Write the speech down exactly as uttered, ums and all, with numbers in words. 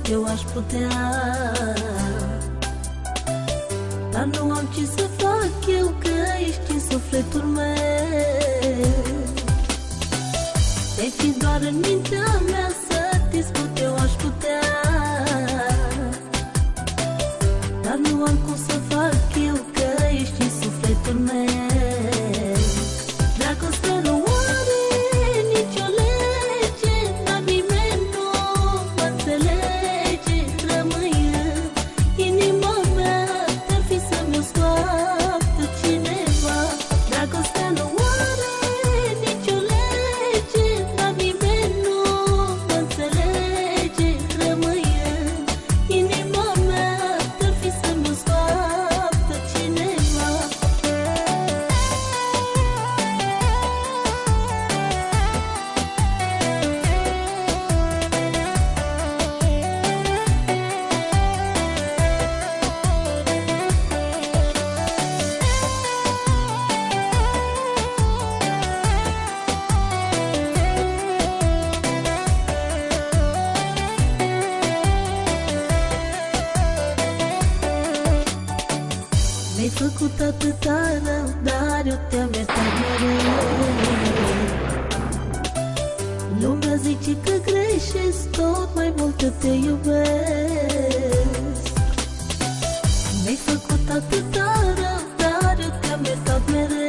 eu aș putea, dar nu am ce să fac eu, că ești în sufletul meu. Te fi doar în mintea mea, să te spun eu aș putea, dar nu am cum să fac eu, că ești în sufletul meu. Dragostea nu are nicio lege, dar nimeni nu mă înțelege. Rămâi în inima mea, te-ar fi să-mi o scoată cineva. Dragostea nu are nicio lege, dar nimeni nu mă înțelege. Rămâi în inima mea, te-ar fi să-mi o scoată cineva. Mi-ai făcut atâta rău, dar eu te-am iertat mereu. Lumea zice că greșesc, tot mai mult te iubesc. Mi-ai făcut atâta rău, dar eu te-am iertat mereu.